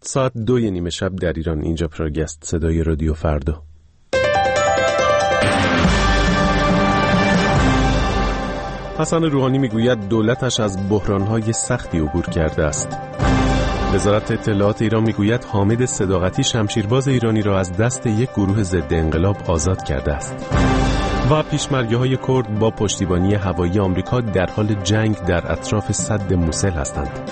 ساعت 2:30 شب در ایران. اینجا پراگست، صدای رادیو فردا. حسن روحانی میگوید دولتش از بحران‌های سختی عبور کرده است. وزارت اطلاعات ایران میگوید حامد صداقتی شمشیرباز ایرانی را از دست یک گروه ضد انقلاب آزاد کرده است. و پیشمرگه‌های کرد با پشتیبانی هوایی آمریکا در حال جنگ در اطراف سد موسل هستند.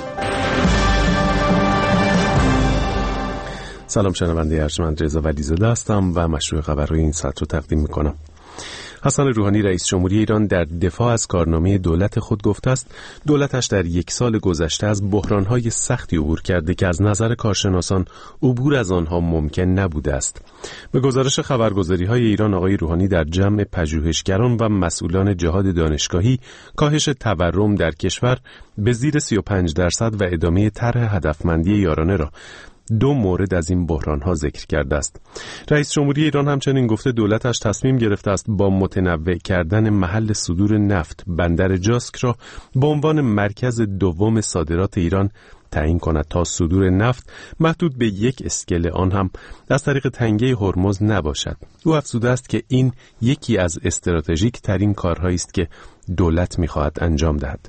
سلام شنونده ارجمند، رضا ولیزاده هستم و مشروع خبرهای این ساعت رو تقدیم میکنم. حسن روحانی رئیس جمهوری ایران در دفاع از کارنامه دولت خود گفته است دولتش در یک سال گذشته از بحران‌های سختی عبور کرده که از نظر کارشناسان عبور از آنها ممکن نبوده است. به گزارش خبرگزاری‌های ایران، آقای روحانی در جمع پژوهشگران و مسئولان جهاد دانشگاهی کاهش تورم در کشور به زیر 35% و ادامه طرح هدفمندی یارانه را 2 مورد از این بحران‌ها ذکر کرده است. رئیس جمهوری ایران همچنین گفته دولتش تصمیم گرفته است با متنوع کردن محل صدور نفت بندر جاسک را به عنوان مرکز دوم صادرات ایران تعیین کند تا صدور نفت محدود به یک اسکله آن هم از طریق تنگه هرمز نباشد. او افزوده است که این یکی از استراتژیک ترین کارهایی است که دولت می‌خواهد انجام دهد.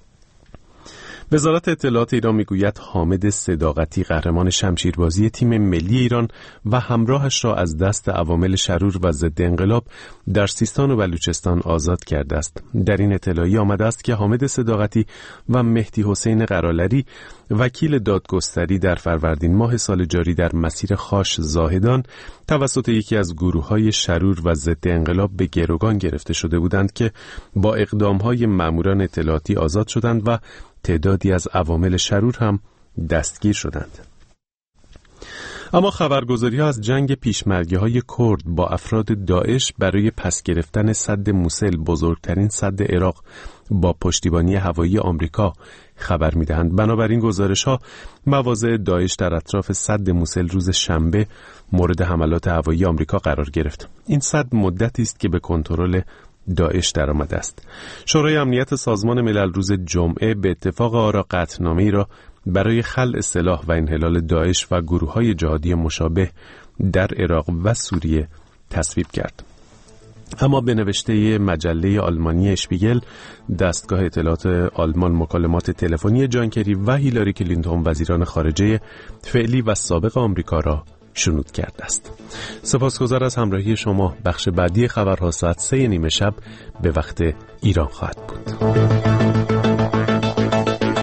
وزارت اطلاعات ایران میگوید حامد صداقتی قهرمان شمشیربازی تیم ملی ایران و همراهش را از دست عوامل شرور و ضد انقلاب در سیستان و بلوچستان آزاد کرده است. در این اطلاعیه آمده است که حامد صداقتی و مهدی حسین قرالری وکیل دادگستری در فروردین ماه سال جاری در مسیر خاش زاهدان توسط یکی از گروه‌های شرور و ضد انقلاب به گروگان گرفته شده بودند که با اقدام‌های ماموران اطلاعاتی آزاد شدند و تعدادی از عوامل شرور هم دستگیر شدند. اما خبرگزاری‌ها از جنگ پیشمرگه‌های کرد با افراد داعش برای پس گرفتن سد موسل، بزرگترین سد عراق، با پشتیبانی هوایی آمریکا خبر می‌دهند. بنابراین گزارش‌ها مواضع داعش در اطراف سد موسل روز شنبه مورد حملات هوایی آمریکا قرار گرفت. این سد مدتی است که به کنترل داعش درآمده است. شورای امنیت سازمان ملل روز جمعه به اتفاق آرا قطعنامه‌ای را برای خلع سلاح و انحلال داعش و گروه‌های جهادی مشابه در عراق و سوریه تصویب کرد. اما به نوشته مجله آلمانی اشپیگل، دستگاه اطلاعات آلمان مکالمات تلفنی جان کری و هیلاری کلینتون وزیران خارجه فعلی و سابق آمریکا را شنود کرده است. سپاسگزار از همراهی شما. بخش بعدی خبرها ساعت 3:30 شب به وقت ایران خواهد بود.